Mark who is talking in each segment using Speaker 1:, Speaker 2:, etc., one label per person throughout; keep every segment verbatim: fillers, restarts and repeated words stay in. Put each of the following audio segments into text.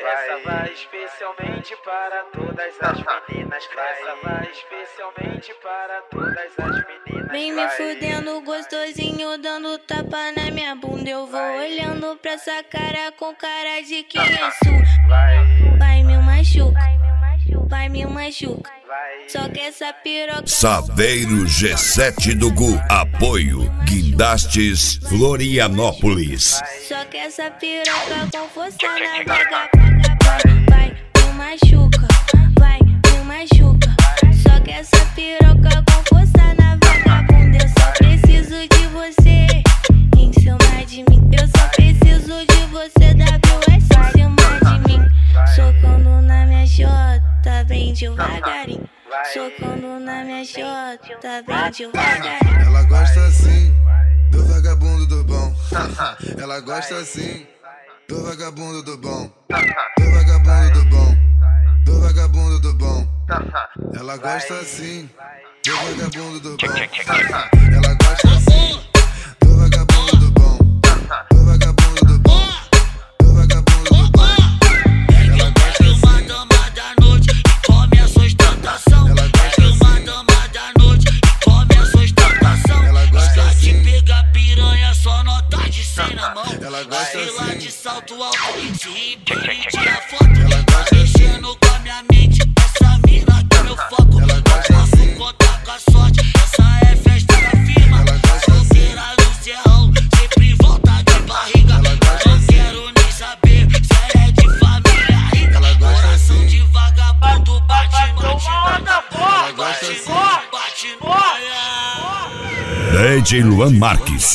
Speaker 1: Essa vai especialmente para todas as meninas. Essa vai especialmente para todas as meninas.
Speaker 2: Vem me fudendo gostosinho, dando tapa na minha bunda. Eu vou olhando pra essa cara com cara de quem é sua.
Speaker 1: Vai,
Speaker 2: vai me machuca, vai me machuca. Só que essa piroca.
Speaker 3: Saveiro G sete do Gu. Apoio Guindastes Florianópolis.
Speaker 2: Só que essa piroca com força na vagabunda. Vai, vai me machuca, vai me machuca. Só que essa piroca com força na vagabunda. Eu só preciso de você em cima de mim. Eu só preciso de você, W S em cima de mim. Socando na minha xota, bem devagarinho. Socando na minha xota, bem devagarinho.
Speaker 4: Ela gosta assim do vagabundo do bom. Ela gosta assim do vagabundo do bom. Do vagabundo do bom. Do vagabundo do bom. Ela gosta assim do vagabundo do bom. Ela gosta assim do vagabundo do bom. Do vagabundo do bom. Do vagabundo do bom. Ela gosta assim.
Speaker 5: Uma dama da noite e come a sua ostentação.
Speaker 4: Ela gosta assim.
Speaker 5: Uma dama da noite e come a sua ostentação.
Speaker 4: Ela gosta
Speaker 5: assim.
Speaker 4: assim.
Speaker 5: Pega piranha, só nota de cem na mão.
Speaker 4: Ela gosta
Speaker 5: Sei lá
Speaker 4: assim.
Speaker 5: de salto alto, se impede tirar foto.
Speaker 4: Ela
Speaker 5: Tá
Speaker 4: gosta
Speaker 5: mexendo com a minha mente, essa mina que é meu foco.
Speaker 4: Ela
Speaker 5: Não
Speaker 4: gosta
Speaker 5: posso
Speaker 4: assim.
Speaker 5: contar com a sorte, essa é festa da firma.
Speaker 4: Ela gosta
Speaker 5: Solteira no serrão, sempre volta de barriga.
Speaker 4: Ela gosta
Speaker 5: Não
Speaker 4: assim.
Speaker 5: quero nem saber se é de família rica.
Speaker 4: Ela gosta
Speaker 5: Coração
Speaker 4: assim.
Speaker 5: de vagabundo bate noite,
Speaker 4: Ela gosta
Speaker 5: bate
Speaker 4: assim.
Speaker 5: noite, bate noite.
Speaker 3: D J Luan Marques.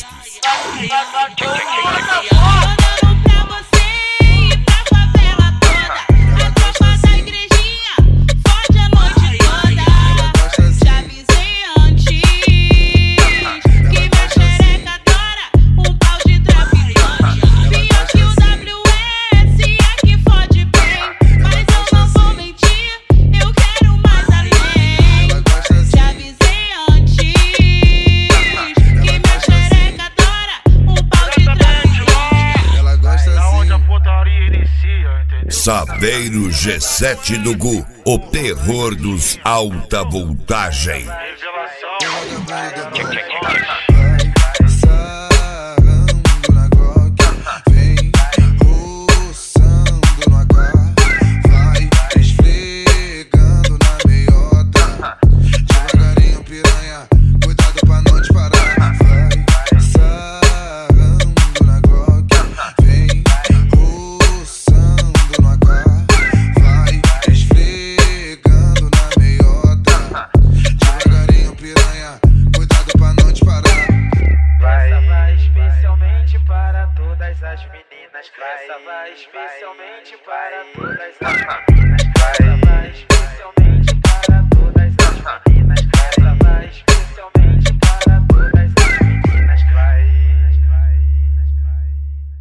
Speaker 2: Mandando pra você e pra favela toda. A tropa da igrejinha fode a noite toda. Te avisei antes que minha xereca adora um pau de traficante. Pior que o W S é que fode bem, mas eu não vou mentir, eu quero mais além.
Speaker 4: Ela gosta assim.
Speaker 2: Te avisei antes que minha xereca adora um pau de traficante.
Speaker 4: Ela gosta assim.
Speaker 1: a putaria inicia, entendeu?
Speaker 3: Saveiro G sete do Gu. O terror dos alta voltagem.
Speaker 1: Revelação.
Speaker 4: Vagabundo do bom. Vai sarrando na Glock. Vem roçando no A K. Vai esfregando na meiota. Devagarinho, piranha, cuidado pra não disparar. Vai sarrando na Glock. Vem roçando no A K. Vai esfregando na meiota. Devagarinho, piranha, cuidado pra não disparar.
Speaker 1: Essa vai especialmente para todas as meninas. Essa vai especialmente para todas as meninas. Essa vai